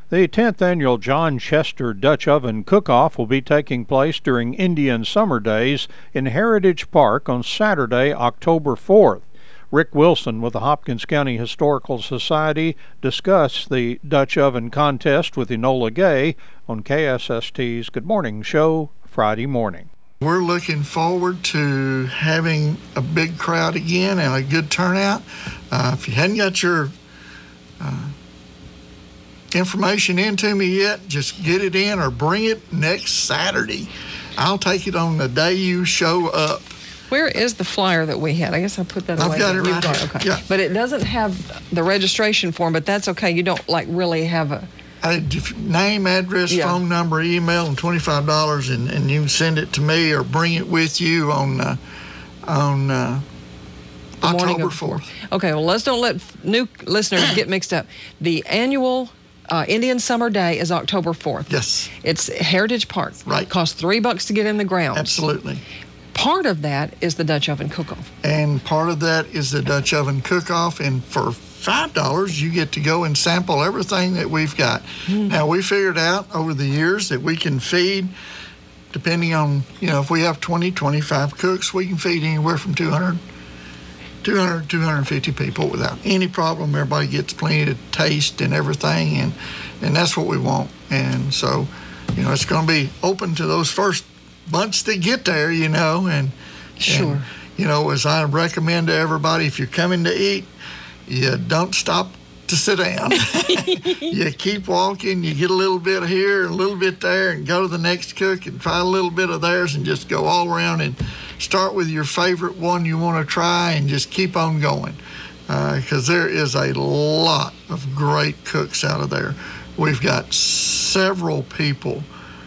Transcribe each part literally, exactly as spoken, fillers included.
The tenth annual John Chester Dutch Oven Cook-Off will be taking place during Indian Summer Days in Heritage Park on Saturday, October fourth. Rick Wilson with the Hopkins County Historical Society discussed the Dutch Oven Contest with Enola Gay on K S S T's Good Morning Show Friday morning. We're looking forward to having a big crowd again and a good turnout. Uh, if you hadn't got your uh, information in to me yet, just get it in or bring it next Saturday. I'll take it on the day you show up. Where is the flyer that we had? I guess I put that I've away. got it You've right got, here. Okay. Yeah. But it doesn't have the registration form, but that's okay. You don't like really have a... I, name, address, Yeah. phone number, email, and twenty-five dollars, and, and you can send it to me or bring it with you on uh, on uh, The morning October of the fourth. Okay, well, let's don't let f- new listeners get mixed up. The annual uh, Indian Summer Day is October fourth. Yes. It's Heritage Park. Right. It costs three bucks to get in the grounds. Absolutely. Part of that is the Dutch Oven Cook-Off. And part of that is the Dutch Oven Cook-Off, and for five dollars you get to go and sample everything that we've got. Mm. Now, we figured out over the years that we can feed, depending on, you know, if we have twenty, twenty-five cooks, we can feed anywhere from two hundred, two hundred, two hundred fifty people without any problem. Everybody gets plenty to taste and everything, and, and that's what we want. And so, you know, it's going to be open to those first bunch that get there, you know, and, Sure. and, you know, as I recommend to everybody, if you're coming to eat, you don't stop to sit down. You keep walking, you get a little bit here, a little bit there, and go to the next cook and try a little bit of theirs and just go all around and start with your favorite one you want to try and just keep on going. Because uh, there is a lot of great cooks out of there. We've got several people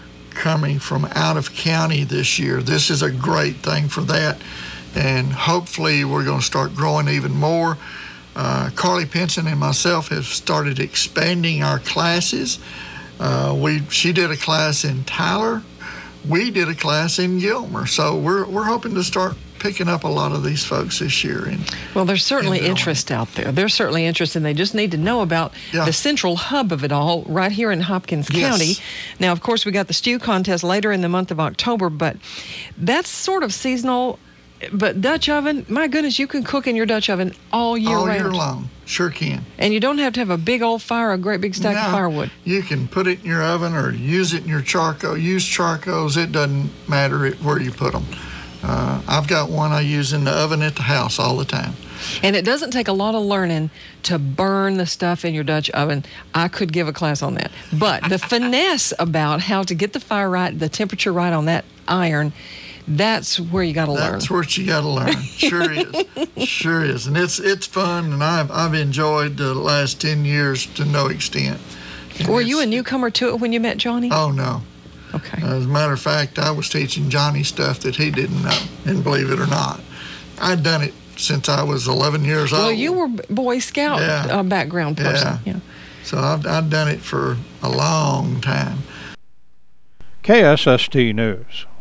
coming from out of county this year. This is a great thing for that, and hopefully we're going to start growing even more. Uh, Carly Pinson and myself have started expanding our classes. Uh, we she did a class in Tyler. We did a class in Gilmer. So we're we're hoping to start picking up a lot of these folks this year. And well, there's certainly and interest out there. There's certainly interest, and they just need to know about yeah. the central hub of it all right here in Hopkins yes. County. Now, of course, we got the stew contest later in the month of October, but that's sort of seasonal. But Dutch oven, my goodness, you can cook in your Dutch oven all year all round. year long. Sure can. And you don't have to have a big old fire, a great big stack no, of firewood. You can put it in your oven or use it in your charcoal. Use charcoals. It doesn't matter where you put them. Uh, I've got one I use in the oven at the house all the time. And it doesn't take a lot of learning to burn the stuff in your Dutch oven. I could give a class on that. But the finesse about how to get the fire right, the temperature right on that iron, that's where you got to learn. That's what you got to learn. Sure is. Sure is. And it's it's fun, and I've, I've enjoyed the last ten years to no extent. And Were you a newcomer to it when you met Johnny? Oh, no. Okay. As a matter of fact, I was teaching Johnny stuff that he didn't know, and believe it or not. I'd done it since I was eleven years old. Well, you were Boy Scout yeah. uh, background person. Yeah. yeah. So I've, I've done it for a long time. K S S T News.